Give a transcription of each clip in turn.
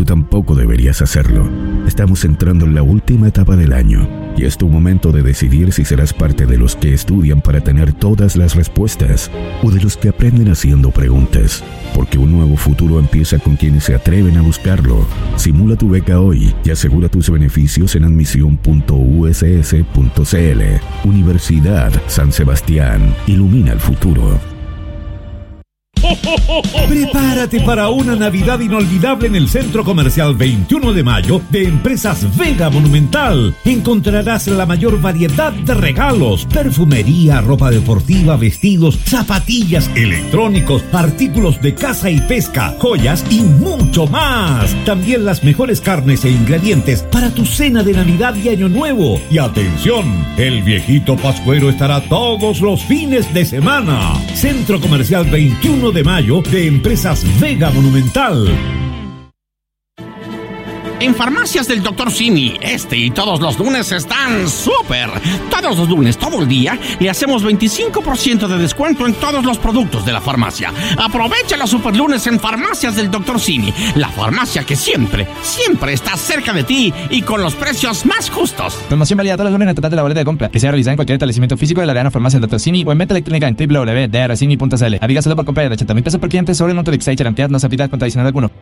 tú tampoco deberías hacerlo. Estamos entrando en la última etapa del año y es tu momento de decidir si serás parte de los que estudian para tener todas las respuestas o de los que aprenden haciendo preguntas, porque un nuevo futuro empieza con quienes se atreven a buscarlo. Simula tu beca hoy y asegura tus beneficios en admisión.uss.cl. Universidad San Sebastián, ilumina el futuro. Prepárate para una Navidad inolvidable en el Centro Comercial 21 de Mayo de Empresas Vega Monumental. Encontrarás la mayor variedad de regalos, perfumería, ropa deportiva, vestidos, zapatillas, electrónicos, artículos de caza y pesca, joyas y mucho más. También las mejores carnes e ingredientes para tu cena de Navidad y Año Nuevo. Y atención, el viejito Pascuero estará todos los fines de semana. Centro Comercial 21 de Mayo de Empresas Vega Monumental. En Farmacias del Dr. Simi, y todos los lunes están súper. Todos los lunes, todo el día, le hacemos 25% de descuento en todos los productos de la farmacia. Aprovecha los super lunes en Farmacias del Dr. Simi, la farmacia que siempre está cerca de ti y con los precios más justos. Promoción válida todos los lunes en el total de la boleta de compra, que sea realizada en cualquier establecimiento físico de la Arena Farmacia del Dr. Simi o en venta electrónica en www.drcimi.cl. Aviga solo por compra de 80,000 pesos por cliente sobre el monto de Exchange. La cantidad no se aplica con adicional alguno.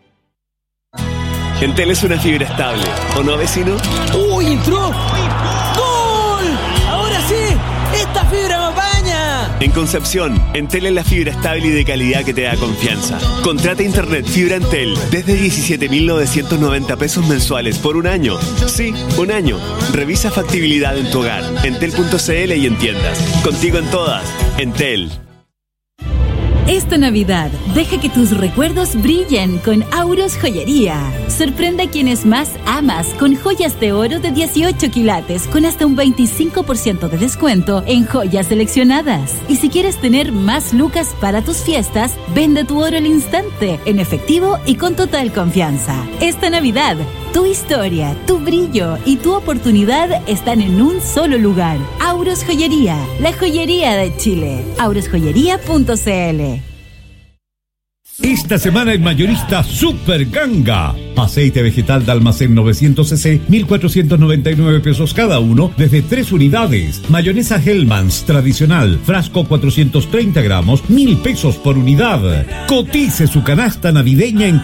Entel es una fibra estable, ¿o no, vecino? ¡Uy, entró! ¡Gol! ¡Ahora sí! ¡Esta fibra me apaña! En Concepción, Entel es la fibra estable y de calidad que te da confianza. Contrata internet fibra Entel desde 17.990 pesos mensuales por un año. Sí, un año. Revisa factibilidad en tu hogar, entel.cl y en tiendas. Contigo en todas, Entel. Esta Navidad, deja que tus recuerdos brillen con Auros Joyería. Sorprende a quienes más amas con joyas de oro de 18 quilates con hasta un 25% de descuento en joyas seleccionadas. Y si quieres tener más lucas para tus fiestas, vende tu oro al instante, en efectivo y con total confianza. Esta Navidad, tu historia, tu brillo y tu oportunidad están en un solo lugar. Auros Joyería, la joyería de Chile. aurosjoyería.cl. Esta semana en Mayorista Super Ganga. Aceite vegetal de almacén 900cc, 1.499 pesos cada uno, desde 3 unidades. Mayonesa Hellmann's tradicional, frasco 430 gramos, 1.000 pesos por unidad. Cotice su canasta navideña en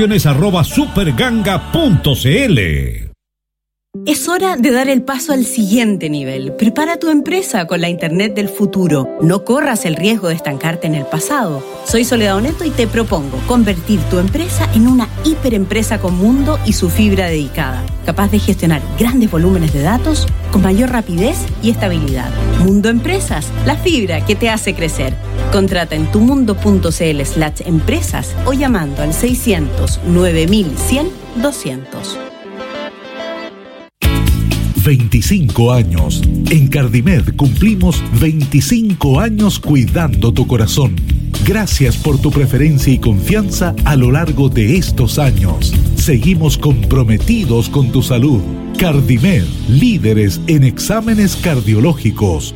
cotizaciones@superganga.cl. Es hora de dar el paso al siguiente nivel. Prepara tu empresa con la Internet del futuro. No corras el riesgo de estancarte en el pasado. Soy Soledad Oneto y te propongo convertir tu empresa en una hiperempresa con mundo y su fibra dedicada, capaz de gestionar grandes volúmenes de datos con mayor rapidez y estabilidad. Mundo Empresas, la fibra que te hace crecer. Contrata en tumundo.cl/empresas o llamando al 600 9100 200. 25 años. En Cardimed cumplimos 25 años cuidando tu corazón. Gracias por tu preferencia y confianza a lo largo de estos años. Seguimos comprometidos con tu salud. Cardimed, líderes en exámenes cardiológicos.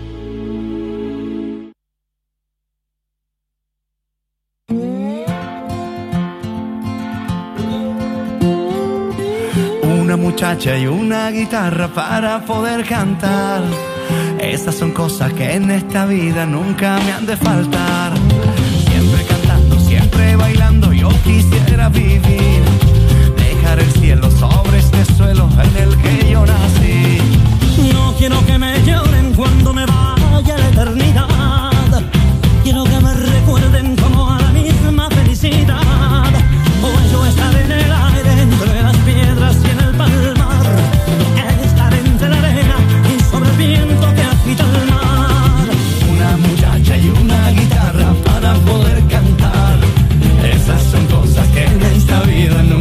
Una muchacha y una guitarra para poder cantar. Estas son cosas que en esta vida nunca me han de faltar. Siempre cantando, siempre bailando, yo quisiera vivir. Dejar el cielo sobre este suelo en el que yo nací. No quiero que me lloren cuando me vaya a la eternidad. Quiero que me recuerden como a la misma felicidad. Hoy yo estaré en el aire, entre las piedras y en el palmar. Estaré entre la arena y sobre el viento que agita el mar. Una muchacha y una guitarra para poder cantar. Esas son cosas que en esta vida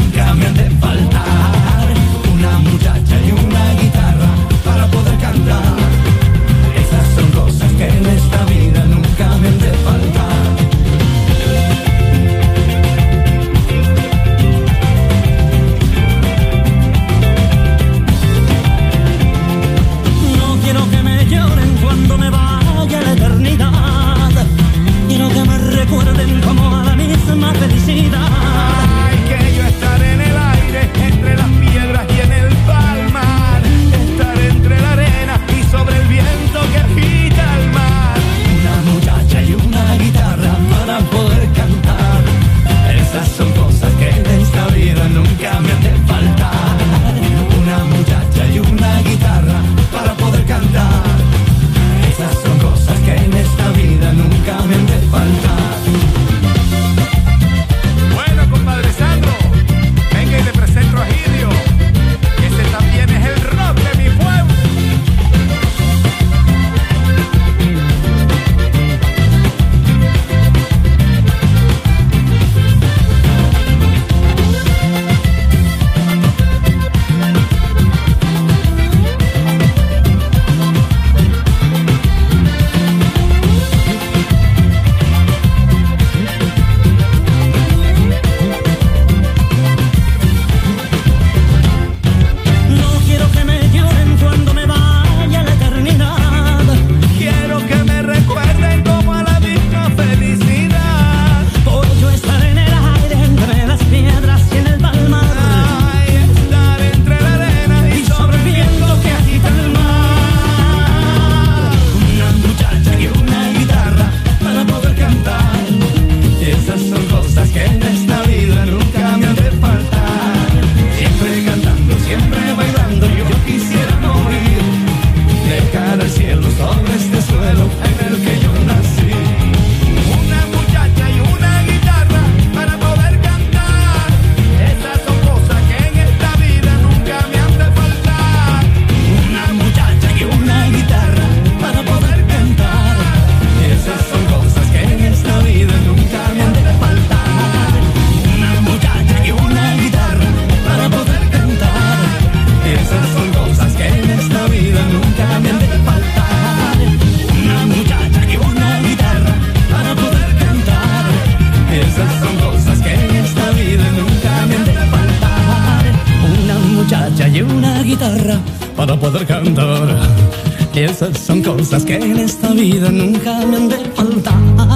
hacha y una guitarra para poder cantar. Esas son cosas que en esta vida nunca me han de faltar.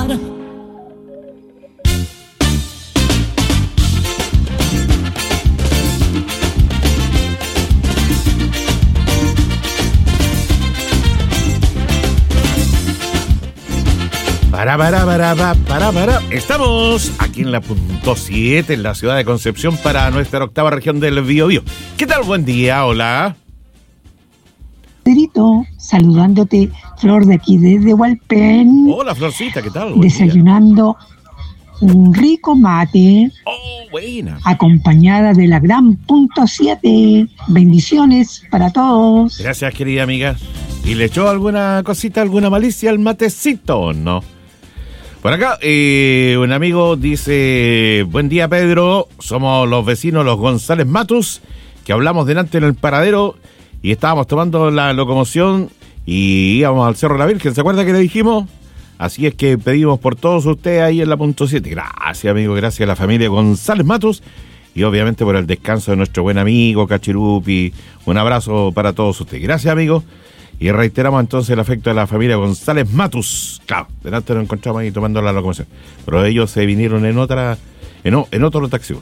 Para. Estamos aquí en la punto 7, en la ciudad de Concepción, para nuestra octava región del Biobío. ¿Qué tal? Buen día, hola. Pedrito, saludándote, Flor de aquí desde Hualpén. Hola, Florcita, ¿qué tal? Buen desayunando día. Un rico mate. Oh, buena. Acompañada de la gran punto 7. Bendiciones para todos. Gracias, querida amiga. ¿Y le echó alguna cosita, alguna malicia al matecito o no? Por acá, un amigo dice: buen día, Pedro, somos los vecinos, los González Matus, que hablamos delante en el paradero y estábamos tomando la locomoción y íbamos al Cerro de la Virgen. ¿Se acuerda que le dijimos? Así es que pedimos por todos ustedes ahí en la punto 7. Gracias, amigo, gracias a la familia González Matus y obviamente por el descanso de nuestro buen amigo Cachirupi. Un abrazo para todos ustedes. Gracias, amigo. Y reiteramos entonces el afecto de la familia González Matus. Claro, delante nos encontramos ahí tomando la locomoción. Pero ellos se vinieron en otro taxi.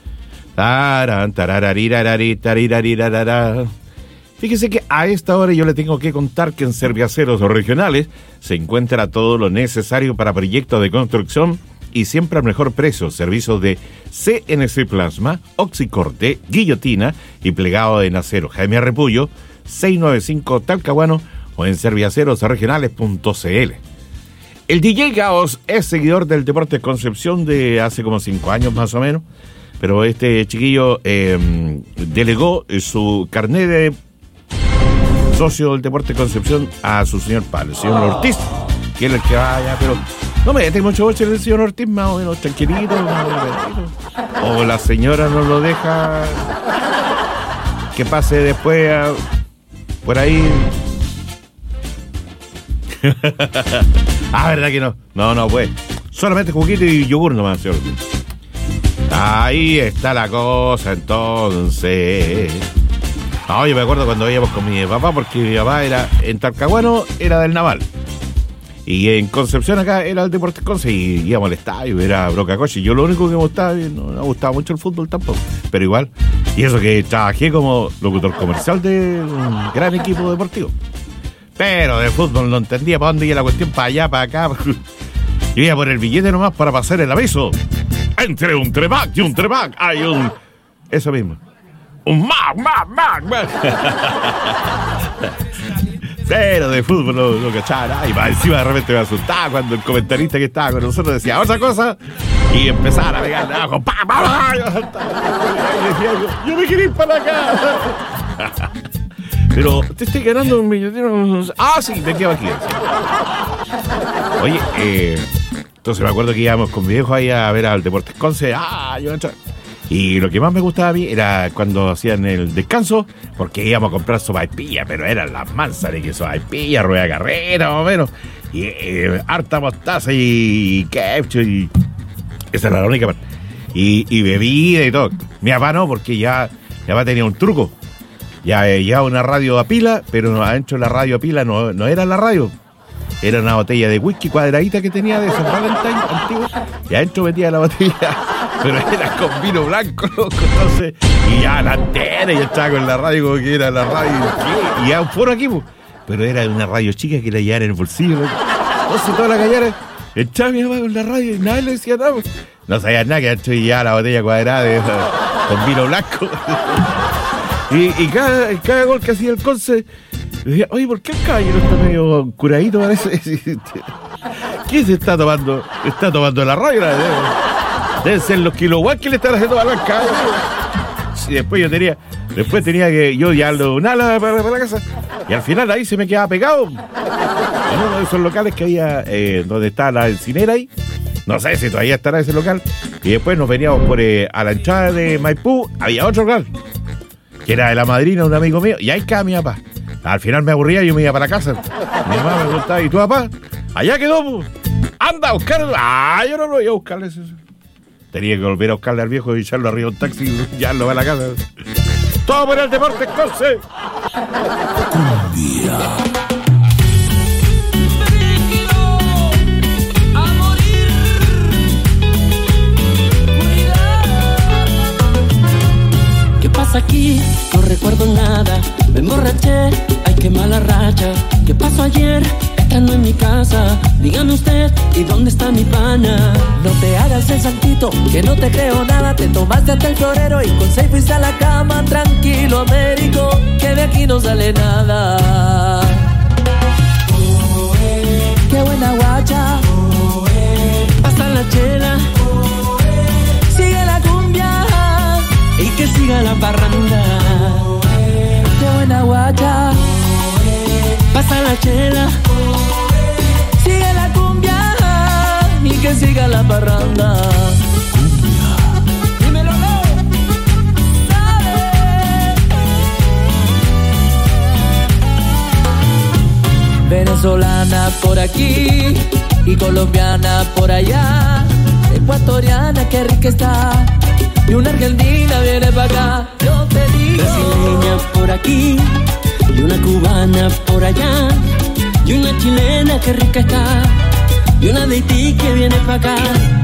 Fíjese que a esta hora yo le tengo que contar que en Serviaceros Regionales se encuentra todo lo necesario para proyectos de construcción y siempre al mejor precio. Servicios de CNC Plasma, Oxicorte, guillotina y plegado en acero. Jaime Repullo, 695 Talcahuano o en serviacerosregionales.cl. El DJ Gaos es seguidor del Deportes Concepción de hace como 5 años más o menos, pero este chiquillo delegó su carnet de socio del Deportes Concepción a su señor padre, el señor Ortiz, que es el que vaya, pero no me mete mucho boche el señor Ortiz, más o menos tranquilito, o la señora no lo deja que pase después por ahí. ¿Verdad que no? No, pues. Solamente juguito y yogur nomás, señor. Ahí está la cosa, entonces. No, yo me acuerdo cuando íbamos con mi papá, porque mi papá era en Talcahuano, era del Naval. Y en Concepción acá era el Deportes Conce y íbamos al estadio, era Brocacoche. Yo lo único que me gustaba, no me gustaba mucho el fútbol tampoco, pero igual. Y eso que trabajé como locutor comercial de un gran equipo deportivo. Pero de fútbol no entendía para dónde iba la cuestión, para allá, para acá. Yo iba por el billete nomás para pasar el aviso. Entre un Trebac y un Trebac hay un... Eso mismo. Un Mac. Pero de fútbol no cachaba. Y encima de repente me asustaba cuando el comentarista que estaba con nosotros decía otra cosa y empezaba a pegar abajo. Yo me quería ir para acá. Pero te estoy ganando un millonero. Sí, me quedo aquí. Oye, entonces me acuerdo que íbamos con mi viejo ahí a ver al Deportes Conce. Yo entré. Y lo que más me gustaba a mí era cuando hacían el descanso, porque íbamos a comprar sopaipilla, pero eran las mansas de que sopaipilla, rueda carrera, más o menos, y harta mostaza y ketchup, y esa era la única parte. Y bebida y todo. Mi papá no, porque ya mi papá tenía un truco. Ya una radio a pila, pero adentro de la radio a pila no era la radio. Era una botella de whisky cuadradita que tenía de San Valentín antiguo. Y adentro metía la botella, pero era con vino blanco, loco. Entonces, y ya la antena, y estaba con la radio como que era la radio. Y ya un foro aquí, pues. Pero era una radio chica que la llevaba en el bolsillo, loco. Entonces toda la cañara echaba mi mamá con la radio y nadie le decía nada. No sabía nada que adentro ya la botella cuadrada con vino blanco. Y cada gol que hacía el Conce, decía, oye, ¿por qué el caballero está medio curadito? Parece. ¿Quién se está tomando? Está tomando la radio. Deben ser los kilowatts que le están haciendo a la caballero. Y después tenía que yo llevarlo un ala para la casa. Y al final ahí se me quedaba pegado. En uno de esos locales que había, donde está la encinera ahí. No sé si todavía estará ese local. Y después nos veníamos por a la entrada de Maipú. Había otro local, que era de la madrina de un amigo mío. Y ahí quedaba mi papá. Al final me aburría y yo me iba para casa. Mi mamá me preguntaba, ¿y tu papá? Allá quedó, pues. Anda a buscarlo. Yo no lo voy a buscarle eso. Tenía que volver a buscarle al viejo y echarlo arriba de un taxi y llevarlo a la casa. Todo por el Deportes Conce. ¿Qué pasa aquí? No recuerdo nada. Me emborraché, ay qué mala racha. ¿Qué pasó ayer? Estando en mi casa. Dígame usted, ¿y dónde está mi pana? No te hagas el saltito, que no te creo nada. Te tomaste hasta el florero y con 6 fuiste a la cama. Tranquilo, Américo, que de aquí no sale nada. Qué buena guacha. Pasa la chela. Sigue la cumbia y que siga la parranda. Qué buena guacha. Pasa la chela. Sigue la cumbia y que siga la parranda. Dímelo, no. Venezolana por aquí y colombiana por allá. Ecuatoriana, qué rica está. Y una argentina viene para acá. Yo te digo. Brasileña por aquí y una cubana por allá. Y una chilena, qué rica está. Y una de Haití que viene para acá.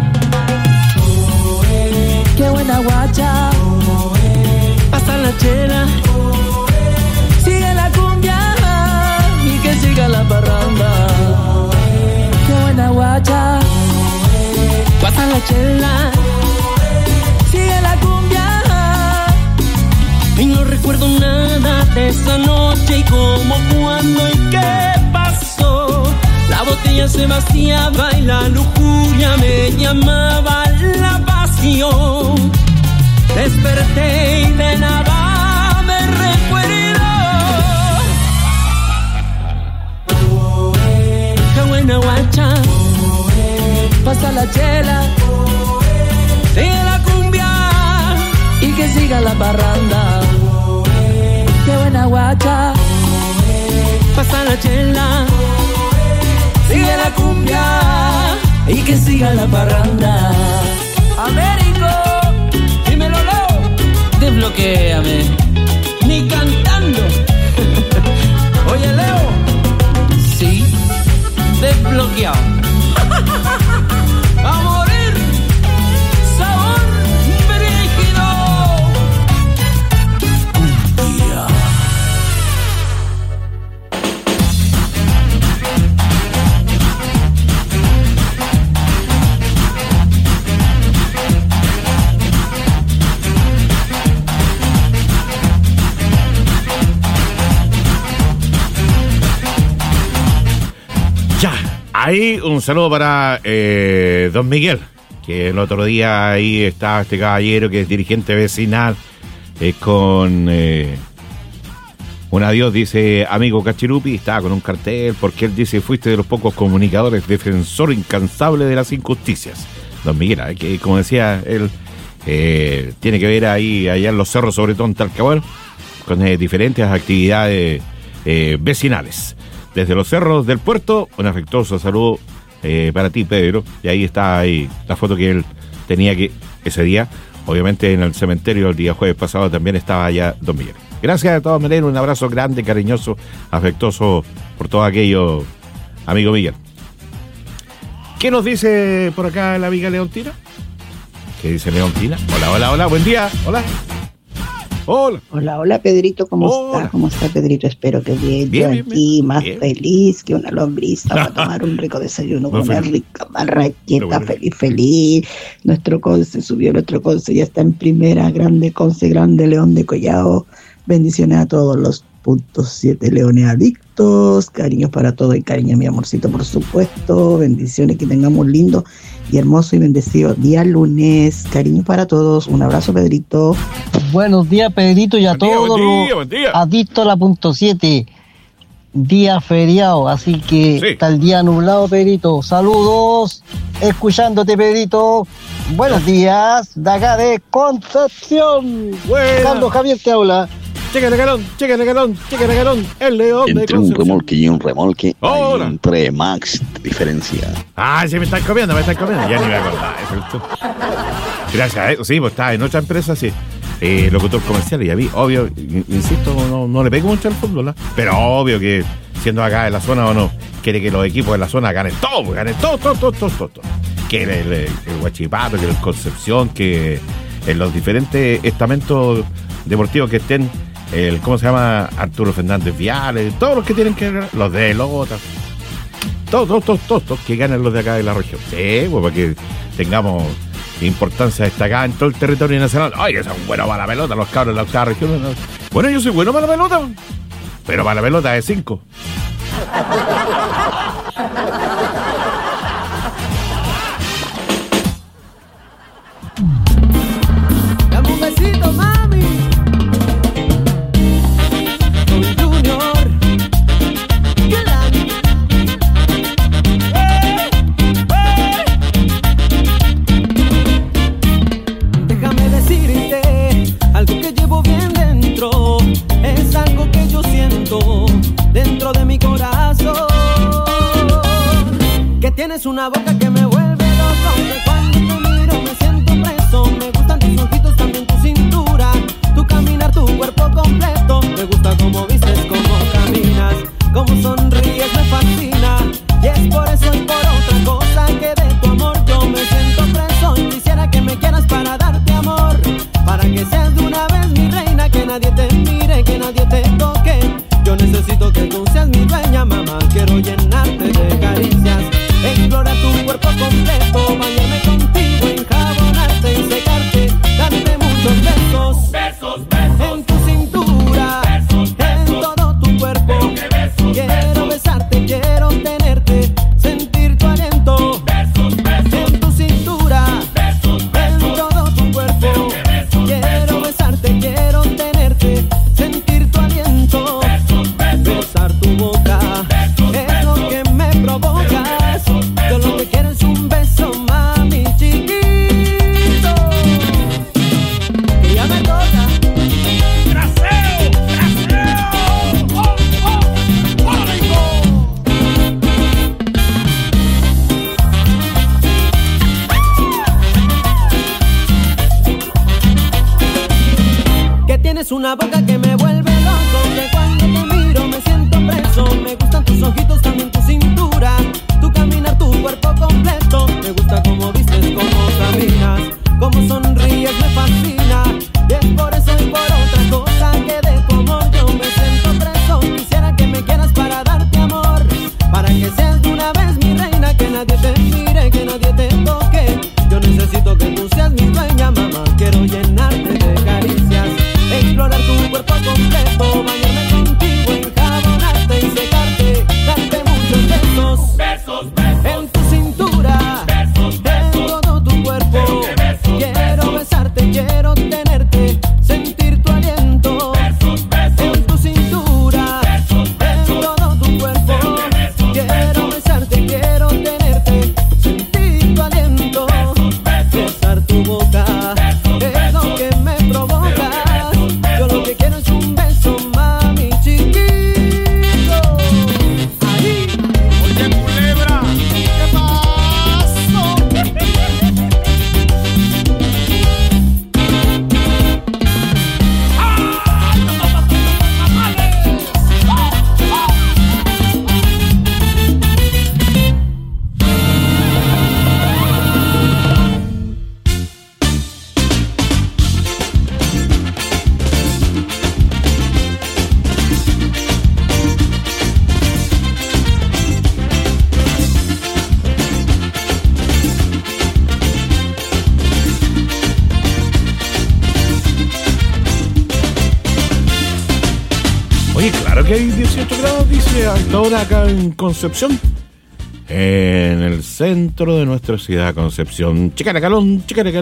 Qué buena guacha. Pasa la chela. Sigue la cumbia y que siga la parranda. Qué buena guacha. Pasa la chela. Sigue la cumbia. Y no recuerdo nada de esa noche y cómo, cuándo y qué pasó. La botella se vaciaba y la lujuria me llamaba la pasión. Desperté y de nada me recuerdo. Qué buena guacha. Pasa la chela. Sigue la cumbia y que siga la parranda. Qué buena guacha. Pasa la chela. Sigue la cumbia y que siga la parranda. Américo, dímelo, Leo. Desbloquéame. Ni cantando. Oye, Leo. Sí, desbloqueado. A morir. Sabor brígido. Ya, ahí un saludo para don Miguel, que el otro día ahí estaba este caballero que es dirigente vecinal con un adiós, dice amigo Cachirupi, estaba con un cartel porque él dice fuiste de los pocos comunicadores, defensor incansable de las injusticias. Don Miguel, que como decía él, tiene que ver ahí allá en los cerros, sobre todo en Talcahuano, con diferentes actividades vecinales. Desde los cerros del puerto, un afectuoso saludo para ti, Pedro. Y ahí está ahí la foto que él tenía que ese día. Obviamente en el cementerio el día jueves pasado también estaba allá don Miguel. Gracias de todas maneras, un abrazo grande, cariñoso, afectuoso por todo aquello, amigo Miguel. ¿Qué nos dice por acá la amiga Leontina? ¿Qué dice Leontina? Hola, hola, hola, buen día, hola. Hola. Hola, hola Pedrito, ¿cómo está? ¿Cómo está Pedrito? Espero que bien. Yo aquí más feliz que una lombriz para tomar un rico desayuno con una rica marraqueta, feliz. Nuestro Conce subió, nuestro Conce ya está en primera, grande Conce, grande León de Collao. Bendiciones a todos los .7 leones adictos, cariños para todo y cariño a mi amorcito, por supuesto. Bendiciones, que tengamos lindo y hermoso y bendecido día lunes. Cariño para todos. Un abrazo, Pedrito. Buenos días, Pedrito, y a todos los adictos a la .7. Día feriado, así que está el día nublado, Pedrito. Saludos, escuchándote, Pedrito. Buenos días, de acá de Concepción. Carlos Javier te habla. Checa regalón, el León entre de un remolque y un remolque hay un 3 max de diferencia. Ah, sí, me están comiendo, ya ni me acordaba. Gracias a eso, sí, pues está en otra empresa, sí. locutor comercial, y a mí, obvio, insisto, no le pego mucho al fútbol, ¿no? Pero obvio que, siendo acá en la zona o no, quiere que los equipos de la zona ganen todo. Que el Huachipato, que el Concepción, que en los diferentes estamentos deportivos que estén, ¿cómo se llama? Arturo Fernández Viales, todos los que tienen que ganar, los de Lota, todos, que ganen los de acá de la región. Sí, pues para que tengamos importancia destacada en todo el territorio nacional. Ay, que son buenos para la pelota, los cabros de la octava región. Bueno, yo soy bueno para la pelota, pero para la pelota de 5. Dame un besito, mami. Con Junior. Déjame decirte algo que llevo bien dentro. Es algo que yo siento dentro de mi corazón. Que tienes una boca que me vuelve loco. Que cuando te miro me siento preso. Me gustan tus ojitos, también tu cintura. Tu caminar, tu cuerpo completo. Me gusta cómo vistes, cómo caminas, cómo sonríes, me fascina. Y es por eso y por otra cosa que de tu amor yo me siento preso. Y quisiera que me quieras para darte amor, para que seas de una vez mi reina. Que nadie te mire, que nadie te toque. Yo necesito que tú seas mi dueña, mamá. Quiero llenarte de caricias, explorar tu cuerpo completo, bañarme contigo, enjabonarte y secarte, darte muchos besos, besos, besos en tu cintura, besos, besos en todo tu cuerpo. Quiero besarte, quiero tenerte, sentir tu aliento, besos, besos en tu cintura, besos, besos en todo tu cuerpo. Quiero besarte, quiero tenerte, sentir tu aliento, besos, besos besar tu boca, besos, es lo que me provoca. Yo lo que quiero es un beso, mami, chiquito. Que ya me toca. ¡Graseo! ¡Graseo! ¡Oh, oh! Que tienes una boca que me vuelve loco. Que cuando te miro me siento preso. Me gustan tus ojitos, también tu cintura. Tu caminar, tu cuerpo completo. Me gusta cómo vistes, cómo caminas, cómo sonríes, me fascina. Y es por eso y por otra cosa que de tu amor yo me siento preso. Quisiera que me quieras para darte amor, para que seas de una vez mi reina. Que nadie te mire, que nadie te toque. Yo necesito que tú seas mi dueña, mamá. Quiero llenarte de caricias, explorar tu cuerpo completo, bañarme contigo, enjabonarte y secarte, darte muchos besos, besos, besos en tu cintura, besos, besos en todo tu cuerpo. Quiero besarte, quiero tenerte, sentir tu aliento, besos, besos en tu cintura, besos, besos en todo tu cuerpo. Quiero besarte, quiero tenerte, sentir tu aliento, besos, besos besar tu boca, es lo que me provoca. Yo lo que quiero es un beso, mami, chiquito. Ahí. Oye, culebra, ¿qué pasó? Oye, claro que hay 18 grados, dice, a esta hora acá en Concepción. En el centro de nuestra ciudad, Concepción. Chicaracalón.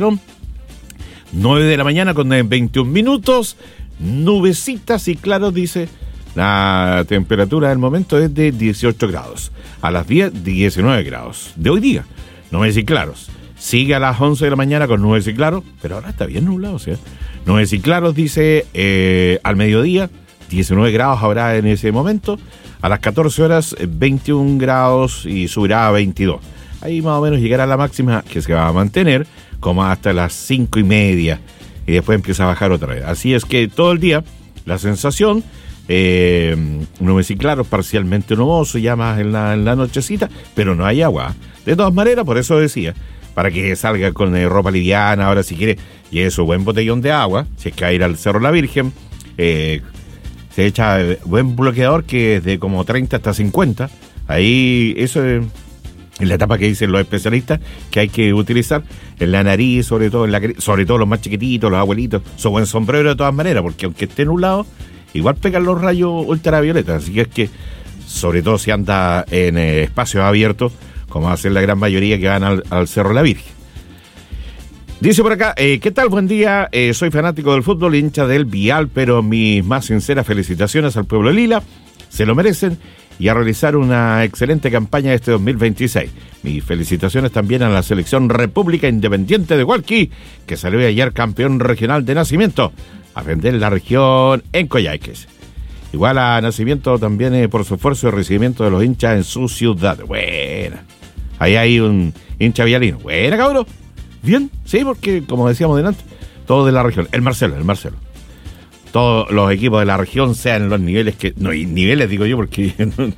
9 de la mañana con 21 minutos. Nubecitas y claros, dice. La temperatura del momento es de 18 grados. A las 10, 19 grados. De hoy día, nubes y claros. Sigue a las 11 de la mañana con nubes y claros, pero ahora está bien nublado, ¿sí? Nubes y claros, dice, al mediodía. 19 grados habrá en ese momento. A las 14 horas, 21 grados y subirá a 22. Ahí más o menos llegará la máxima, que se va a mantener como hasta las 5:30 y después empieza a bajar otra vez. Así es que todo el día la sensación, nubes y claros, parcialmente nuboso, ya más en la nochecita, pero no hay agua. De todas maneras, por eso decía, para que salga con ropa liviana, ahora si quiere, lleve su buen botellón de agua, si es que va a ir al Cerro La Virgen, se echa buen bloqueador que es de como 30 hasta 50, ahí eso es la etapa que dicen los especialistas que hay que utilizar en la nariz, sobre todo los más chiquititos, los abuelitos, su buen sombrero de todas maneras, porque aunque esté nublado, igual pegan los rayos ultravioletas, así que es que, sobre todo si anda en espacios abiertos, como hacen la gran mayoría que van al Cerro La Virgen. Dice por acá, ¿qué tal? Buen día, soy fanático del fútbol, hincha del Vial, pero mis más sinceras felicitaciones al pueblo lila, se lo merecen, y a realizar una excelente campaña este 2026. Mis felicitaciones también a la selección República Independiente de Hualqui, que salió ayer campeón regional de Nacimiento, a vender la región en Coyhaiques. Igual a Nacimiento también por su esfuerzo y recibimiento de los hinchas en su ciudad. Buena. Ahí hay un hincha vialino. Buena, cabrón. Bien, sí, porque como decíamos delante, todo de la región. El Marcelo. Todos los equipos de la región, sean los niveles que... No, y niveles digo yo porque...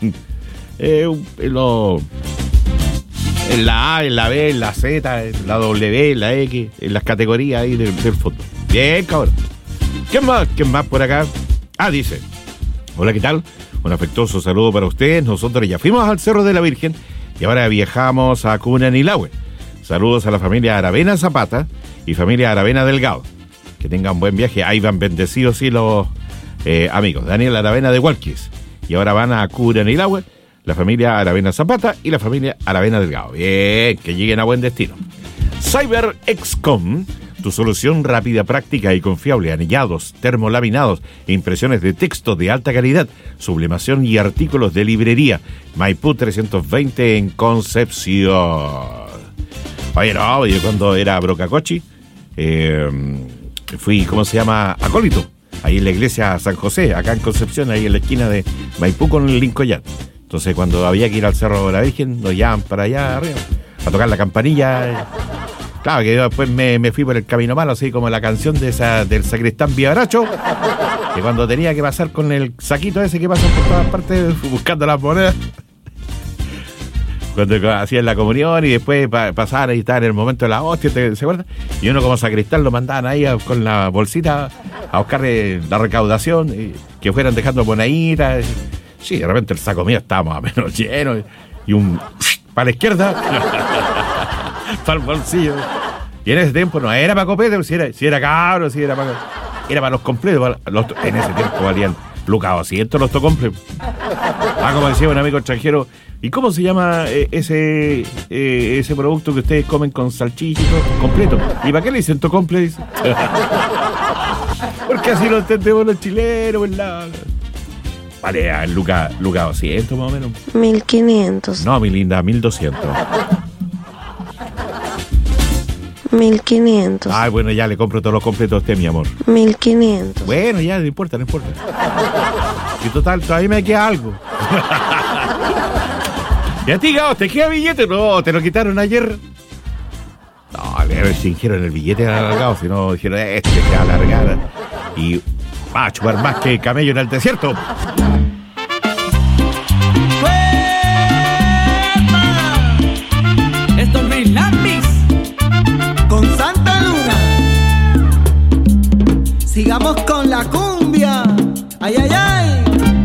en la A, en la B, en la Z, en la W, en la X, en las categorías ahí del fútbol. Bien, cabrón. ¿Quién más por acá? Dice... Hola, ¿qué tal? Un afectuoso saludo para ustedes. Nosotros ya fuimos al Cerro de la Virgen y ahora viajamos a Cunanilahue. Saludos a la familia Aravena Zapata y familia Aravena Delgado. Que tengan buen viaje. Ahí van bendecidos, sí, los amigos. Daniel Aravena de Hualquis. Y ahora van a Cunanilahue, la familia Aravena Zapata y la familia Aravena Delgado. Bien, que lleguen a buen destino. CyberXcom, tu solución rápida, práctica y confiable. Anillados, termolaminados, impresiones de texto de alta calidad, sublimación y artículos de librería. Maipú 320 en Concepción. Oye, no, yo cuando era Brocacochi, fui, ¿cómo se llama? Acólito, ahí en la iglesia San José, acá en Concepción, ahí en la esquina de Maipú con el Lincoln. Entonces cuando había que ir al Cerro de la Virgen, nos llevaban para allá arriba, a tocar la campanilla. Claro, que yo después me fui por el camino malo, así como la canción del sacristán Vivaracho, que cuando tenía que pasar con el saquito ese que pasa por todas partes buscando las monedas, cuando hacían la comunión y después pasaban y estaban en el momento de la hostia, ¿se acuerdan? Y uno como sacristán lo mandaban ahí con la bolsita a buscar la recaudación, y que fueran dejando moneditas. Sí, de repente el saco mío estaba más o menos lleno y un para la izquierda para el bolsillo. Y en ese tiempo no era para copete, si era cabro, era para los completos. En ese tiempo valían lucas 200 los tocomples. Como decía un amigo extranjero, ¿y cómo se llama ese producto que ustedes comen con salchicha y todo completo? ¿Y para qué le dicen tocomple? Porque así lo entendemos los chilenos, ¿verdad? Vale, lucas 200 más o menos. 1500. No, mi linda, 1200. 1500. Ay, bueno, ya le compro todos los completos a usted, mi amor. 1500. Bueno, ya, no importa. Y total, todavía me queda algo. ¿Y a ti, Gao, te queda billete? No, te lo quitaron ayer. No, le restringieron el billete al Gao, si no dijeron, se va a alargar. Y va a chupar más que camello en el desierto. Estos Lambis con Santa Luna. Sigamos con la cumbia. Ay, ay, ay.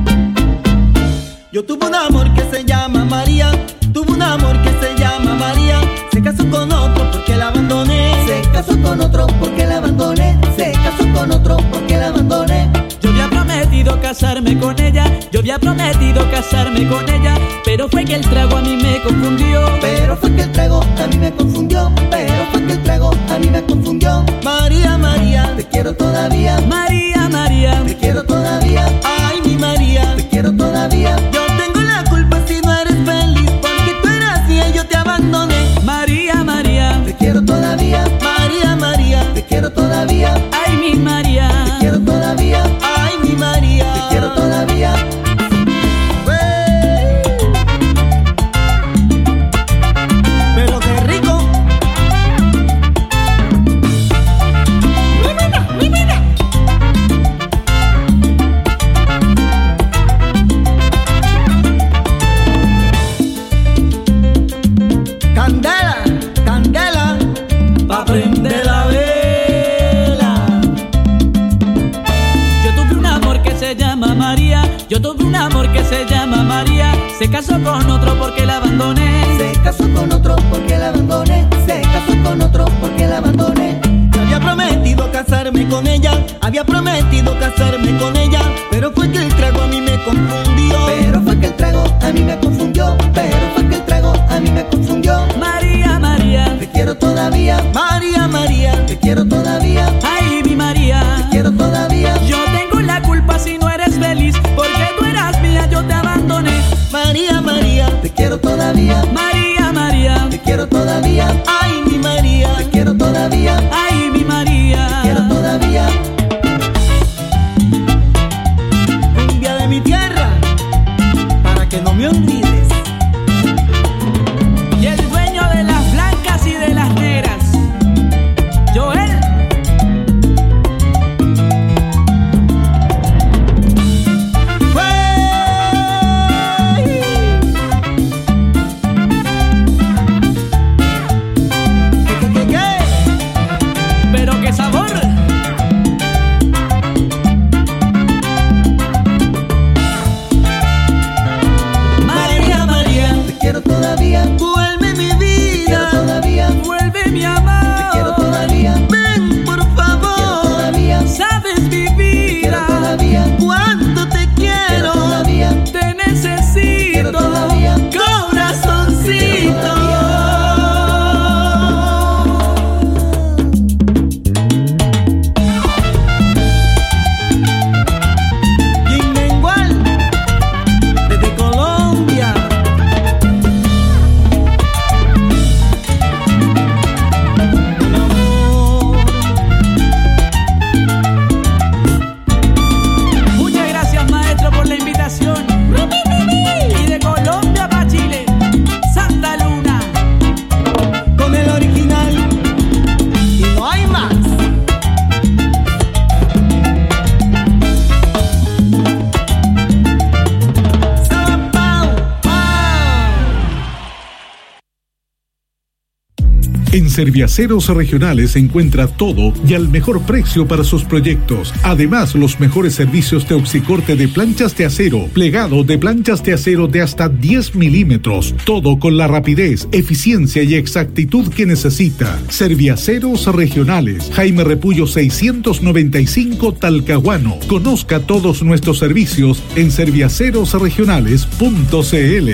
Yo tuve un amor que se llama María. Tuve un amor que se llama María. Se casó con otro porque la abandoné. Se casó con otro porque la abandoné. Se casó con otro porque la abandoné. Yo había prometido casarme con ella. Yo había prometido casarme con ella. Pero fue que el trago a mí me confundió. Pero fue que el trago a mí me confundió. Pero fue que el trago a mí me confundió. María, María, te quiero todavía. María, María, te quiero todavía. Ay, mi María, te quiero todavía. Yo tengo la culpa si no eres feliz, porque tú eras mía y yo te abandoné. María, María, te quiero todavía. María, María, te quiero todavía. Ay, mi María, te quiero todavía. Ay, mi María, te quiero todavía. Pero qué rico. María. Yo tuve un amor que se llama María. Se casó con otro porque la abandoné. Se casó con otro porque la abandoné. Se casó con otro porque la abandoné. Había prometido casarme con ella. Había prometido casarme con ella. Pero fue que el trago a mí me confundió. Pero fue que el trago a mí me confundió. Pero fue que el trago a mí me confundió. María, María, te quiero todavía. María, María, te quiero todavía. Ay, mi María, te quiero todavía. Yo tengo la culpa si no eres feliz, porque tú eras mía, yo te abandoné. María, María, te quiero todavía. María, María, te quiero todavía. Ay, mi María, te quiero todavía. Ay, mi María, te quiero todavía. Cumbia de mi tierra, para que no me olvides. Y el dueño de las blancas y de las negras, Joel. Pero qué sabor. María, María, te quiero todavía. Vuelve mi vida, todavía. Vuelve mi amor, te quiero todavía. Ven por favor, todavía. Sabes mi vida, todavía. Cuánto te quiero, todavía. Te necesito, todavía. Corazoncito. Y de Colombia pa' Chile, Santa Luna, con el original, y no hay más. En Serviaceros Regionales encuentra todo y al mejor precio para sus proyectos. Además, los mejores servicios de oxicorte de planchas de acero, plegado de planchas de acero de hasta 10 milímetros. Todo con la rapidez, eficiencia y exactitud que necesita. Serviaceros Regionales, Jaime Repullo 695 Talcahuano. Conozca todos nuestros servicios en serviacerosregionales.cl.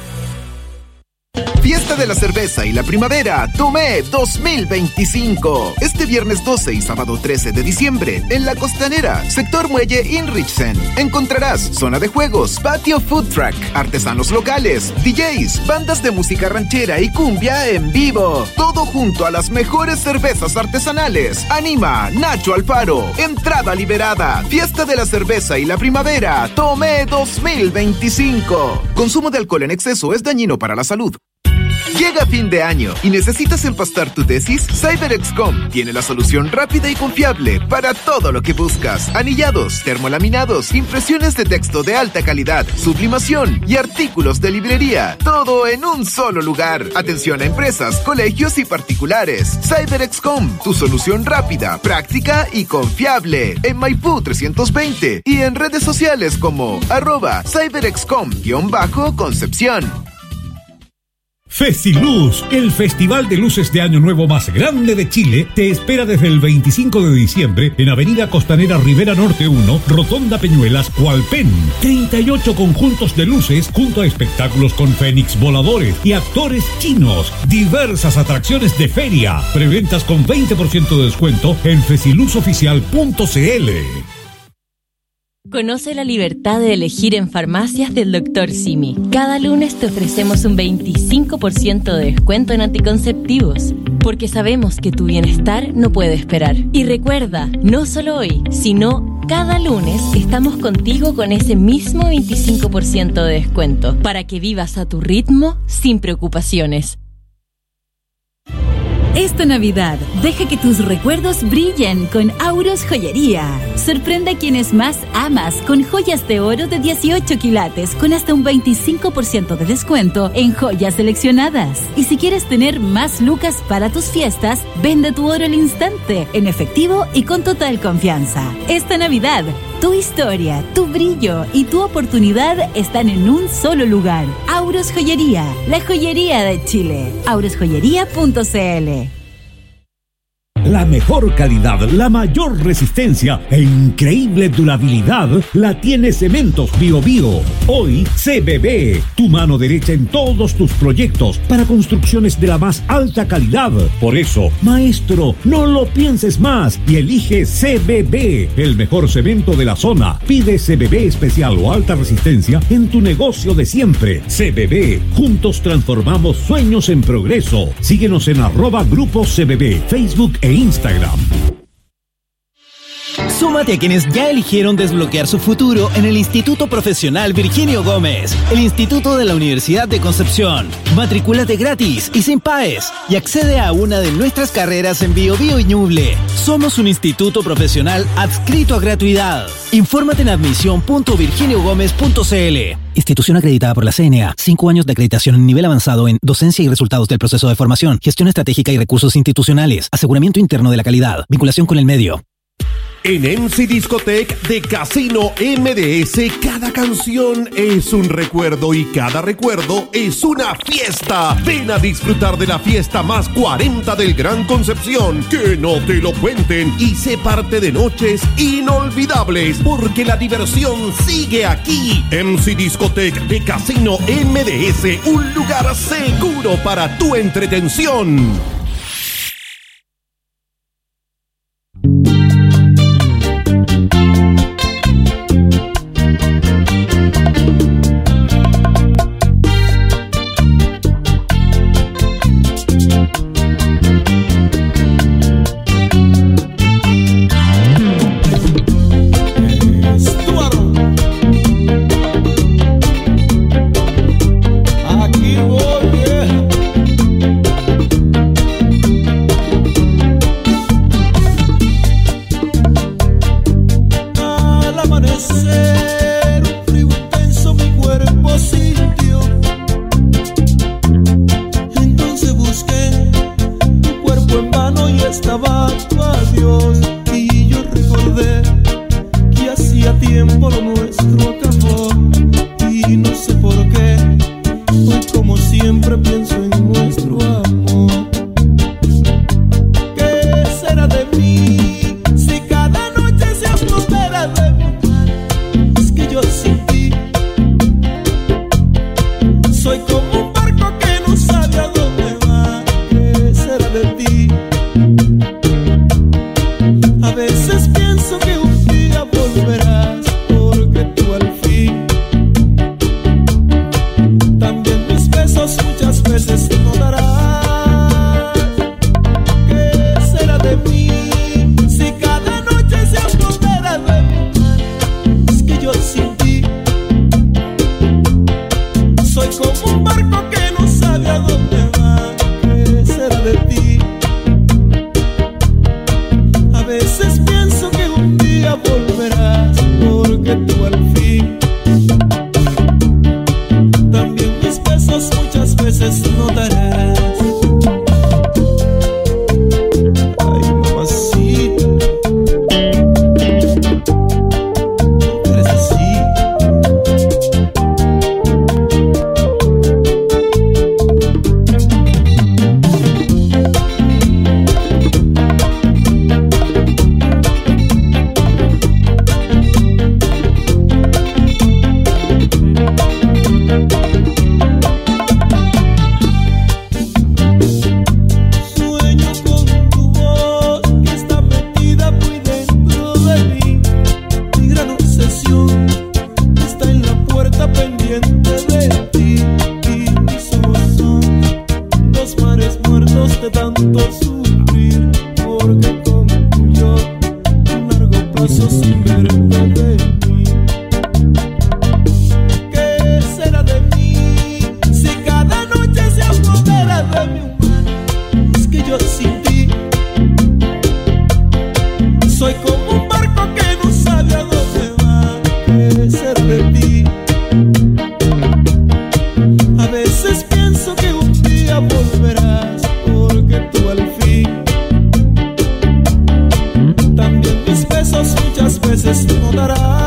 Fiesta de la Cerveza y la Primavera Tomé 2025. Este viernes 12 y sábado 13 de diciembre en La Costanera, sector Muelle Inrichsen. Encontrarás zona de juegos, patio food truck, artesanos locales, DJs, bandas de música ranchera y cumbia en vivo. Todo junto a las mejores cervezas artesanales. Anima Nacho Alfaro. Entrada liberada. Fiesta de la Cerveza y la Primavera Tomé 2025. Consumo de alcohol en exceso es dañino para la salud. Llega fin de año y necesitas empastar tu tesis. CyberXCom tiene la solución rápida y confiable para todo lo que buscas. Anillados, termolaminados, impresiones de texto de alta calidad, sublimación y artículos de librería. Todo en un solo lugar. Atención a empresas, colegios y particulares. CyberXCom, tu solución rápida, práctica y confiable. En Maipú 320 y en redes sociales como @CyberXCom_Concepción. Festiluz, el festival de luces de Año Nuevo más grande de Chile, te espera desde el 25 de diciembre en Avenida Costanera Rivera Norte 1, Rotonda Peñuelas, Hualpén. 38 conjuntos de luces junto a espectáculos con fénix voladores y actores chinos. Diversas atracciones de feria. Preventas con 20% de descuento en festiluzoficial.cl. Conoce la libertad de elegir en farmacias del Dr. Simi. Cada lunes te ofrecemos un 25% de descuento en anticonceptivos, porque sabemos que tu bienestar no puede esperar. Y recuerda, no solo hoy, sino cada lunes estamos contigo con ese mismo 25% de descuento, para que vivas a tu ritmo sin preocupaciones. Esta Navidad, deja que tus recuerdos brillen con Auros Joyería. Sorprende a quienes más amas con joyas de oro de 18 quilates con hasta un 25% de descuento en joyas seleccionadas. Y si quieres tener más lucas para tus fiestas, vende tu oro al instante, en efectivo y con total confianza. Esta Navidad, Tu historia, tu brillo y tu oportunidad están en un solo lugar. Auros Joyería, la joyería de Chile. aurosjoyería.cl. La mejor calidad, la mayor resistencia e increíble durabilidad la tiene Cementos Biobío. Hoy CBB, tu mano derecha en todos tus proyectos para construcciones de la más alta calidad. Por eso, maestro, no lo pienses más y elige CBB, el mejor cemento de la zona. Pide CBB especial o alta resistencia en tu negocio de siempre. CBB, juntos transformamos sueños en progreso. Síguenos en @Grupo CBB, Facebook e Instagram. Súmate a quienes ya eligieron desbloquear su futuro en el Instituto Profesional Virginio Gómez, el Instituto de la Universidad de Concepción. Matricúlate gratis y sin PAES y accede a una de nuestras carreras en Biobío y Ñuble. Somos un instituto profesional adscrito a gratuidad. Infórmate en admisión.virginiogomez.cl. Institución acreditada por la CNA. 5 años de acreditación en nivel avanzado en docencia y resultados del proceso de formación, gestión estratégica y recursos institucionales, aseguramiento interno de la calidad, vinculación con el medio. En MC Discotech de Casino MDS, cada canción es un recuerdo y cada recuerdo es una fiesta. Ven a disfrutar de la fiesta más 40 del Gran Concepción. Que no te lo cuenten y sé parte de noches inolvidables, porque la diversión sigue aquí. MC Discotech de Casino MDS, un lugar seguro para tu entretención. Muchas veces no dará.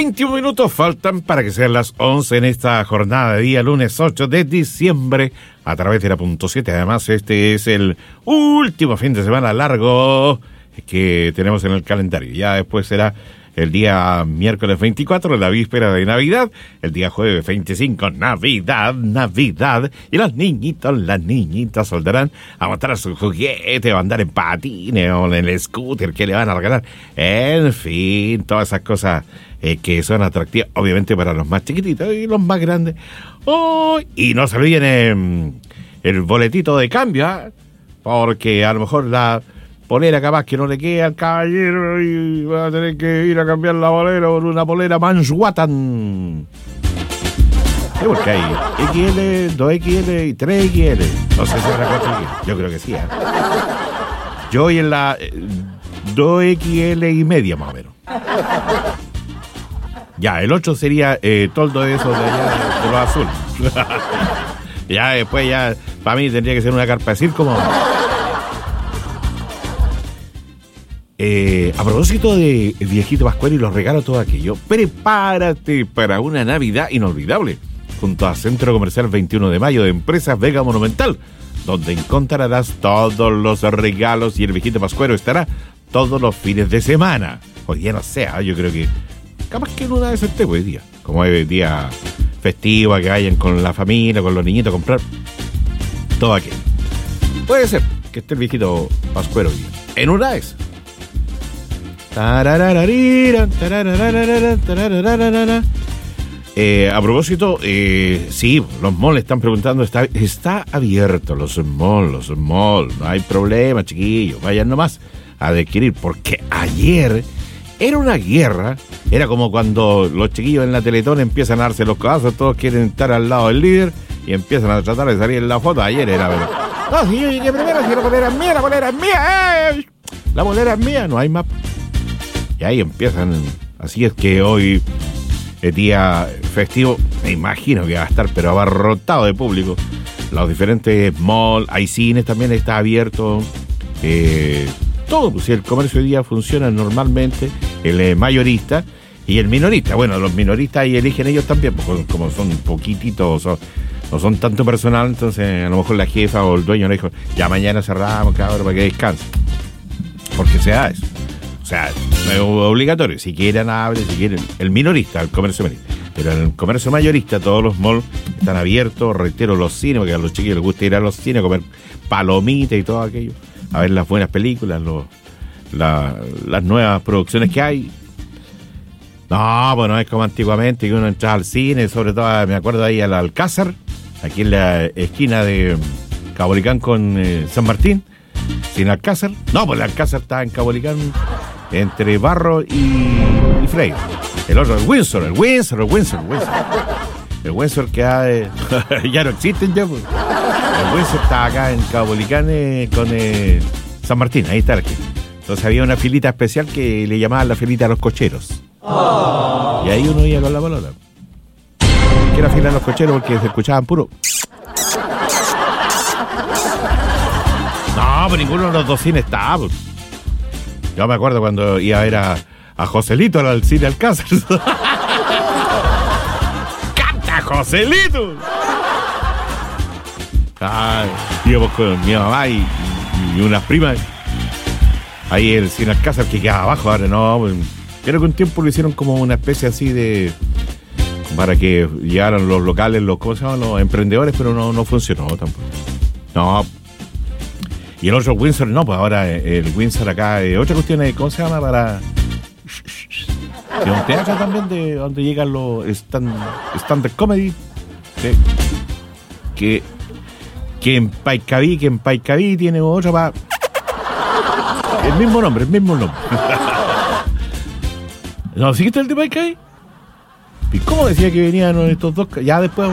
21 minutos faltan para que sean las 11 en esta jornada de día lunes 8 de diciembre a través de la .7. Además, este es el último fin de semana largo que tenemos en el calendario. Ya después será el día miércoles 24, la víspera de Navidad, el día jueves 25, Navidad, y las niñitas saldrán a montar su juguete, o a andar en patines, o en el scooter que le van a regalar, en fin, todas esas cosas que son atractivas, obviamente para los más chiquititos y los más grandes. Y no se olviden el boletito de cambio, porque a lo mejor la polera capaz que no le queda al caballero y va a tener que ir a cambiar la polera por una polera Manchwatan. Sí, porque hay XL, 2XL y 3XL. No sé si habrá 4XL. Yo creo que sí, Yo voy en la 2XL y media más o menos. Ya, el 8 sería toldo de esos de allá de los azules. Ya después ya para mí tendría que ser una carpa de circo como... a propósito de el viejito Pascuero y los regalos, todo aquello, prepárate para una Navidad inolvidable junto a Centro Comercial 21 de Mayo de Empresas Vega Monumental, donde encontrarás todos los regalos y el viejito Pascuero estará todos los fines de semana. Hoy día no sé, yo creo que capaz que en una de esas hoy día, como es día festivo, que vayan con la familia, con los niñitos a comprar todo aquello. Puede ser que esté el viejito Pascuero hoy día. En una de esas. A propósito, sí, los malls están preguntando, está abierto los malls, no hay problema, chiquillos, vayan nomás a adquirir, porque ayer era una guerra, era como cuando los chiquillos en la Teletón empiezan a darse los codazos, todos quieren estar al lado del líder y empiezan a tratar de salir en la foto. Ayer era, pero no, si yo llegué primero, si la polera es mía, la polera es mía, no hay más. Y ahí empiezan. Así es que hoy, el día festivo, me imagino que va a estar pero abarrotado de público. Los diferentes malls, hay cines también, está abierto. Todo, pues el comercio hoy día funciona normalmente. El mayorista y el minorista. Bueno, los minoristas ahí eligen ellos también, porque como son poquititos, no son tanto personal, entonces a lo mejor la jefa o el dueño le dijo, ya mañana cerramos, cabrón, para que descansen. Porque se da eso. O sea, no es obligatorio. Si quieren, abren, si quieren. El minorista, el comercio minorista. Pero en el comercio mayorista, todos los malls están abiertos. Reitero, los cines, porque a los chiquillos les gusta ir a los cines a comer palomitas y todo aquello. A ver las buenas películas, las nuevas producciones que hay. No, pues no es como antiguamente que uno entraba al cine, sobre todo, me acuerdo ahí al Alcázar, aquí en la esquina de Cabolicán con San Martín. Sin Alcázar. No, pues el Alcázar está en Cabolicán entre Barro y Freire. El otro, el Windsor. El Windsor que ya no existen ya, pues. El Windsor está acá en Cabolicán con San Martín, ahí está aquí. Entonces había una filita especial que le llamaban la filita de los cocheros. Y ahí uno iba con la pelota. Que era fila de los cocheros porque se escuchaban puro. No, pero ninguno de los dos cines estaba. Pues. Yo me acuerdo cuando iba a ver a Joselito al cine Alcázar. ¡Canta, Joselito! Íbamos con mi mamá y unas primas. Ahí el cine Alcázar que quedaba abajo. Ahora no, pues, creo que un tiempo lo hicieron como una especie así de... para que llegaran los locales, ¿cómo se llaman? Los emprendedores, pero no funcionó tampoco. No. Y el otro Windsor, no, pues ahora el Windsor acá, otra cuestión es, ¿cómo se llama? Para... de un teatro también, de donde llegan los stand-up comedy. ¿Sí? Que en Paicaví tiene otra para... El mismo nombre. ¿No siguiste el de Paicaví? ¿Y cómo decía que venían estos dos? Ya después...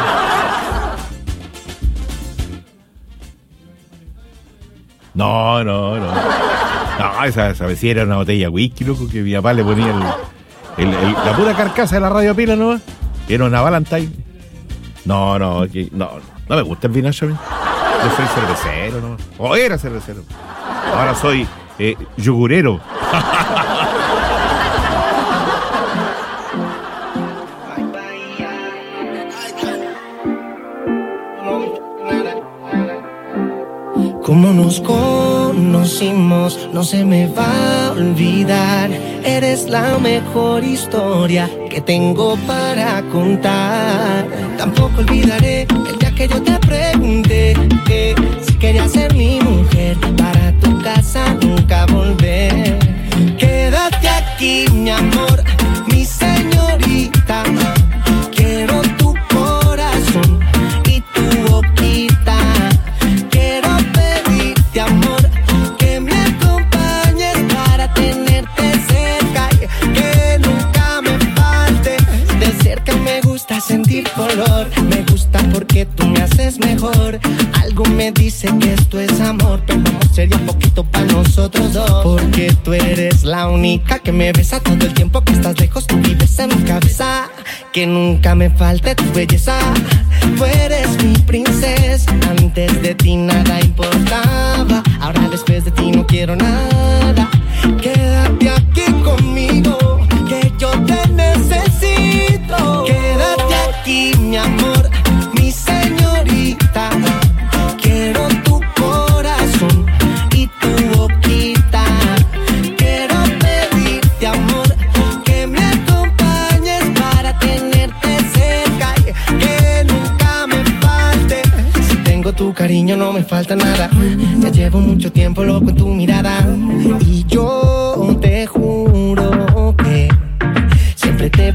No, esa vez sí era una botella de whisky, loco, que mi papá le ponía la pura carcasa de la radio pila, ¿no? Era una Valentine. No me gusta el vinacho a mí. Yo soy cervecero, ¿no? O era cervecero. Ahora soy Cómo nos conocimos, no se me va a olvidar. Eres la mejor historia que tengo para contar. Tampoco olvidaré el día que yo te pregunté que si querías ser mi mujer, para tu casa nunca volver. Quédate aquí, mi amor, mi señorita. Quiero tu corazón y tu boquita. Quiero pedirte, amor, que me acompañes para tenerte cerca y que nunca me falte. De cerca me gusta sentir color, me gusta porque tú me haces mejor. Algo me dice que esto es amor, pero vamos sería un poquito para nosotros dos. Porque tú eres la única que me besa todo el tiempo que estás lejos. Tú vives en mi cabeza, que nunca me falte tu belleza. Tú eres mi princesa, antes de ti nada importaba. Ahora después de ti no quiero nada. Quédate aquí conmigo, que yo te necesito. Quédate aquí, mi amor, mi señorita. Quiero tu corazón y tu boquita. Quiero pedirte, amor, que me acompañes para tenerte cerca y que nunca me falte. Si tengo tu cariño no me falta nada. Ya llevo mucho tiempo loco en tu mirada y yo te juro que siempre te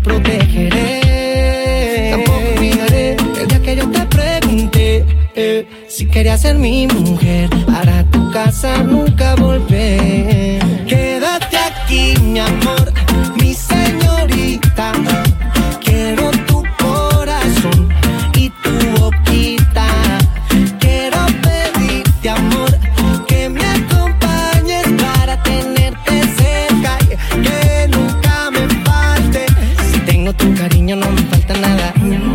protegeré. Tampoco olvidaré el día que yo te pregunté si querías ser mi mujer, para tu casa nunca volver. Quédate aquí, mi amor, mi señorita. Quiero tu corazón y tu boquita. Quiero pedirte, amor, que me acompañes para tenerte cerca y que nunca me falte. Si tengo tu cariño no me falta nada.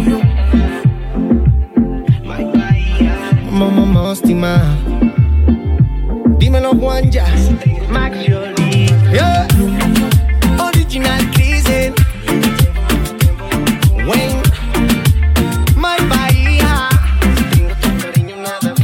Mostima, dímelo Juan ya. Max Jolie, yeah. Original Crisel, Wayne, My Bahía. Tengo tu cariño nada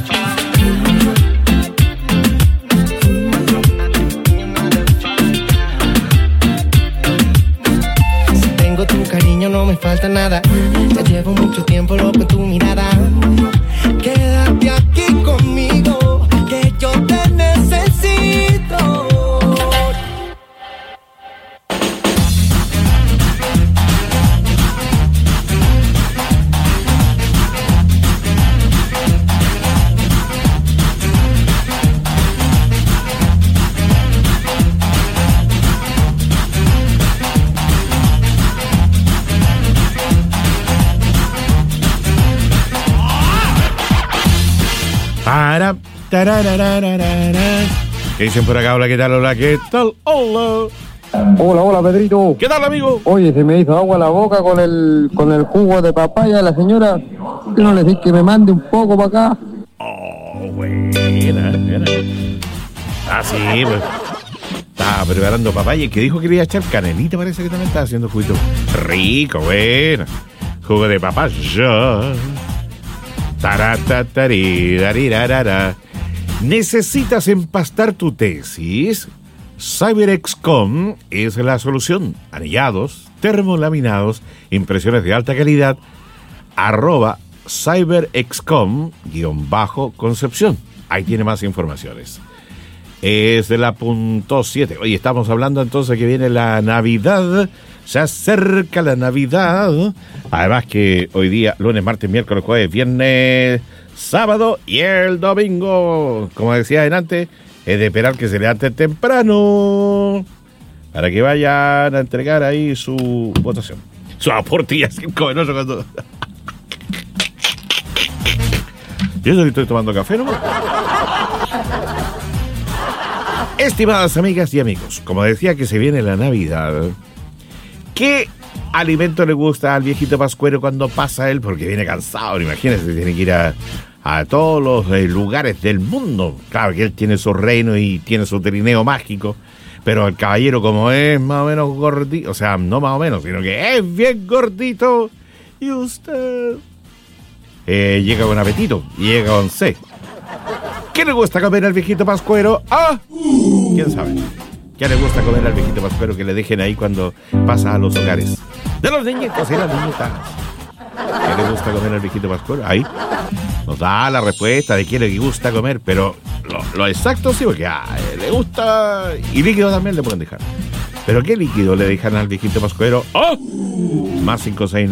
falta. Si tengo tu cariño no me falta nada. Ya llevo mucho tiempo loco en tu mirada. Quédate aquí conmigo, que yo te necesito. ¿Qué dicen por acá? Hola, ¿qué tal? Hola, ¿qué tal? Hola. Hola, hola, Pedrito. ¿Qué tal, amigo? Oye, se me hizo agua la boca con el jugo de papaya de la señora. ¿Qué no le decís que me mande un poco para acá? Oh, buena. Ah, sí, pues. Estaba preparando papaya y que dijo que quería echar canelita, parece que también estaba haciendo juguito rico, bueno. Jugo de papaya. Taratatarirararara. ¿Necesitas empastar tu tesis? CyberXCom es la solución. Anillados, termolaminados, impresiones de alta calidad. @CyberXCom_Concepción. Ahí tiene más informaciones. Es de la .7. Oye, estamos hablando entonces que viene la Navidad. Se acerca la Navidad. Además que hoy día, lunes, martes, miércoles, jueves, viernes, sábado y el domingo, como decía antes, es de esperar que se levanten temprano para que vayan a entregar ahí su votación. Su aporte y así como cuando... Yo estoy tomando café, ¿no? Estimadas amigas y amigos, como decía que se viene la Navidad, ¿qué alimento le gusta al viejito pascuero cuando pasa él? Porque viene cansado, imagínense, tiene que ir a todos los lugares del mundo. Claro que él tiene su reino y tiene su trineo mágico, pero el caballero, como es más o menos gordito, o sea, no más o menos, sino que es bien gordito, y usted llega con apetito, llega con sed. ¿Qué le gusta comer al viejito pascuero? ¿Quién sabe? ¿Qué le gusta comer al viejito pascuero que le dejen ahí cuando pasa a los hogares de los niñitos y las niñitas? ¿Qué le gusta comer al viejito pascuero? Ahí nos da la respuesta de qué le gusta comer, pero lo exacto sí, porque le gusta, y líquido también le pueden dejar. ¿Pero qué líquido le dejan al viejito pascuero? Más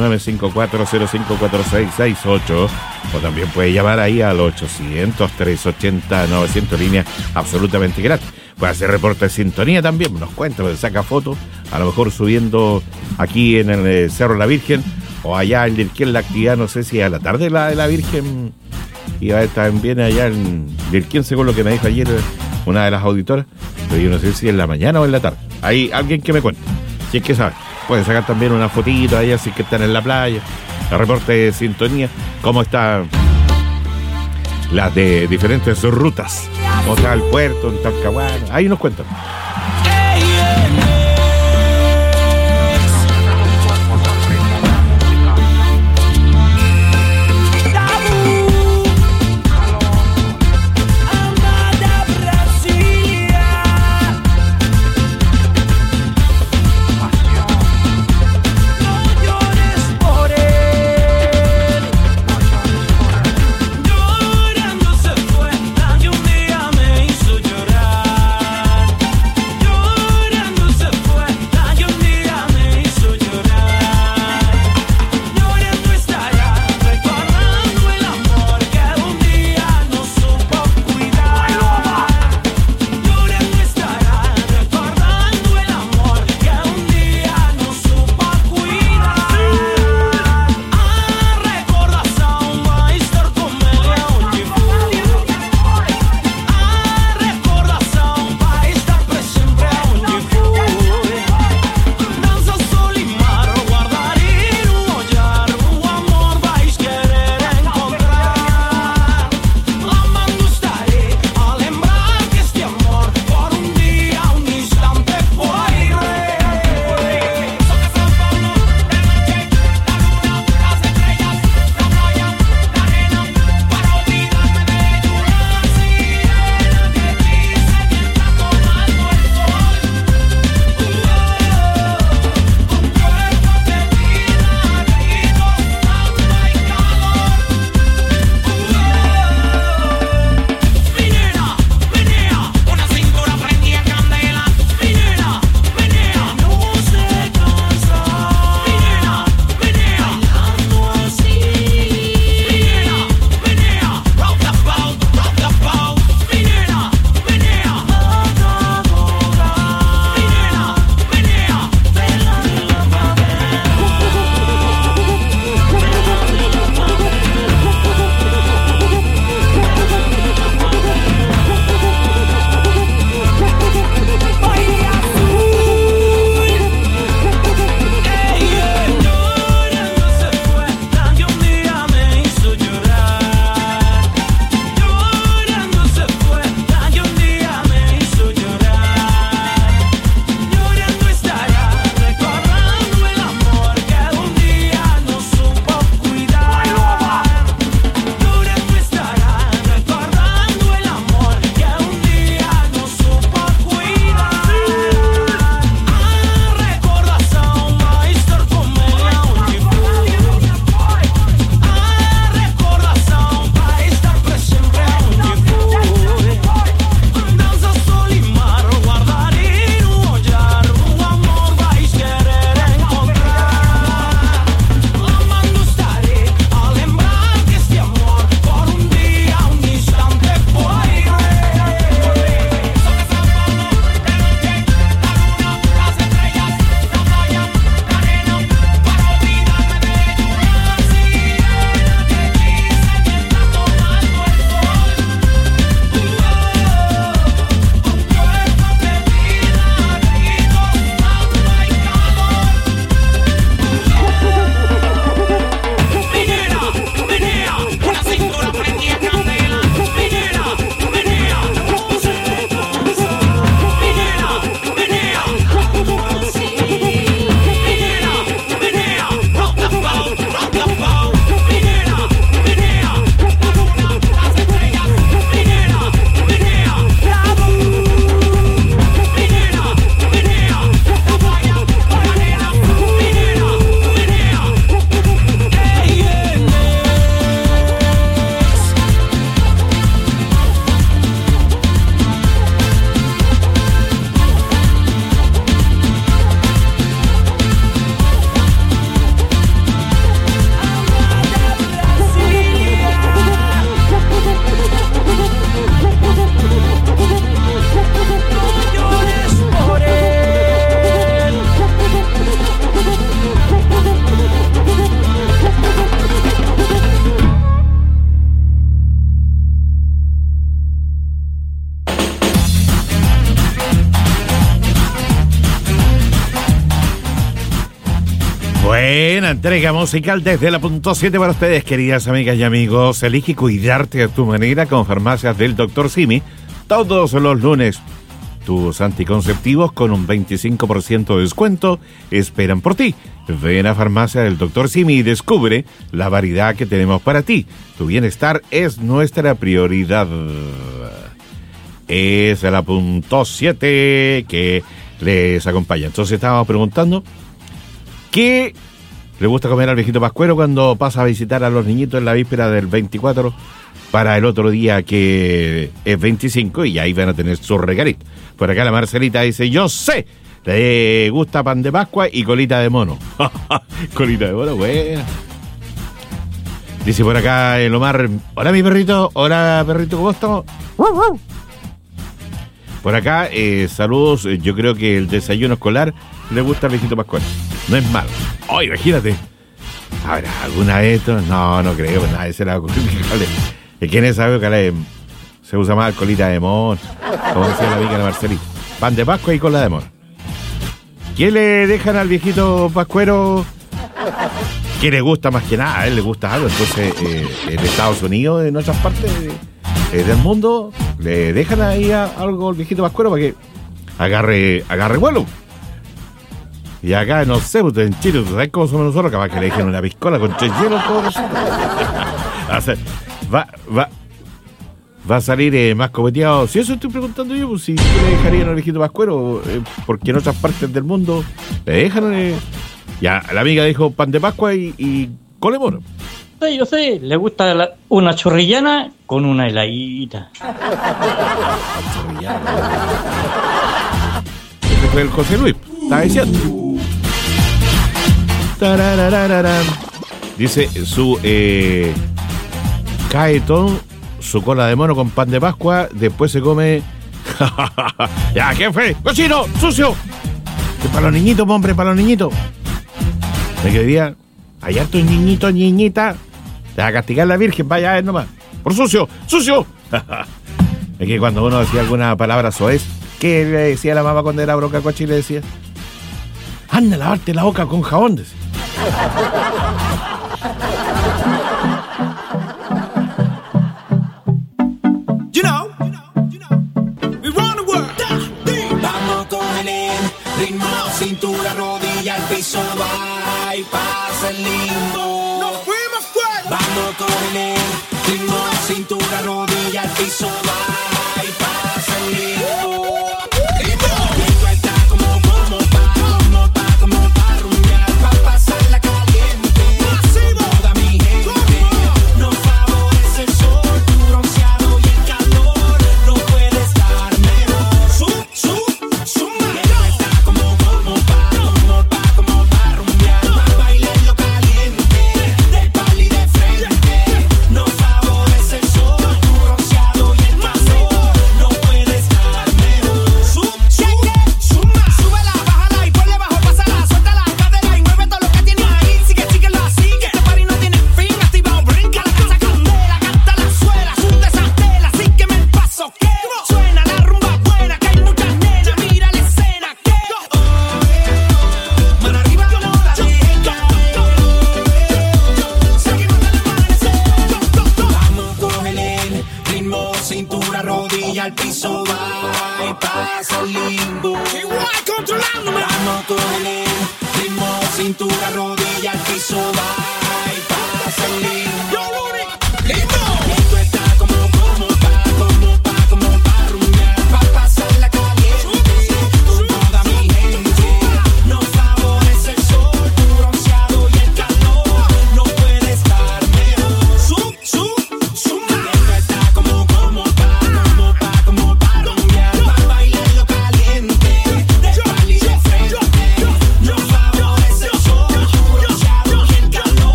569-5405-4668. O también puede llamar ahí al 800-380-900, línea absolutamente gratis. Puede hacer reporte de sintonía también, nos cuenta, saca fotos, a lo mejor subiendo aquí en el Cerro de la Virgen, o allá en Lirquén la actividad, no sé si a la tarde la de la Virgen, y también allá en Lirquén, según lo que me dijo ayer una de las auditoras, pero yo no sé si en la mañana o en la tarde. Hay alguien que me cuente, si es que sabe. Pueden sacar también una fotito allá, si es que están en la playa, el reporte de sintonía, cómo están las de diferentes rutas, cómo está el puerto, en Talcahuano, ahí nos cuentan. Buena entrega musical desde la punto 7 para ustedes, queridas amigas y amigos. Elige cuidarte a tu manera con Farmacias del Dr. Simi. Todos los lunes, tus anticonceptivos con un 25% de descuento esperan por ti. Ven a Farmacia del Dr. Simi y descubre la variedad que tenemos para ti. Tu bienestar es nuestra prioridad. Es la punto 7 que les acompaña. Entonces estábamos preguntando ¿qué le gusta comer al viejito pascuero cuando pasa a visitar a los niñitos en la víspera del 24 para el otro día que es 25 y ahí van a tener su regalito? Por acá la Marcelita dice, yo sé, le gusta pan de Pascua y colita de mono. Colita de mono, buena. Dice por acá el Omar, hola mi perrito, hola perrito, ¿cómo estamos? Por acá, saludos, yo creo que el desayuno escolar le gusta al viejito pascual. No es malo. Oh, imagínate. ¿Habrá alguna de estos? No creo, pues nadie se la va a ocurrir. ¿Quién sabe que se usa más colita de mono? Como decía la amiga de Marcelita. Pan de Pascua y cola de mono. ¿Qué le dejan al viejito pascuero? ¿Qué le gusta más que nada? A él le gusta algo. Entonces, en Estados Unidos, en otras partes del mundo, le dejan ahí algo al viejito pascuero para que agarre vuelo. Y acá, no sé, en Chile, ¿sabes cómo somos nosotros? Capaz que le dejen una piscola con tres hielos, va a salir más copeteado. Si eso estoy preguntando yo, pues si le dejarían al viejito pascuero, porque en otras partes del mundo le dejan. Ya, la amiga dijo pan de Pascua y colemono. Yo sé, le gusta una chorrillana con una heladita. Este fue el José Luis, estaba diciendo. Dice su Caetón, su cola de mono con pan de Pascua, después se come. Ya, ¿qué fue? ¡Cochino! ¡Sucio! Para los niñitos, hombre, para los niñitos. Me quedaría. Hay hartos niñitos, niñita. Te va a castigar la Virgen, vaya a ver nomás. ¡Por sucio! ¡Sucio! Es que cuando uno decía alguna palabra soez, ¿qué le decía la mamá cuando era broca coche y le decía? Anda a lavarte la boca con jabón, decía. You know, we run the world. Vamos con el ritmo, cintura, rodilla, al piso, va y pasa el limbo. Nos fuimos fuera. Vamos con el ritmo, cintura, rodilla, al piso, va y pasa el limbo. Al piso va y pasa el limbo. Igual controlándome. Vamos con el ritmo, cintura, rodilla, al piso va y pasa el limbo. Limbo.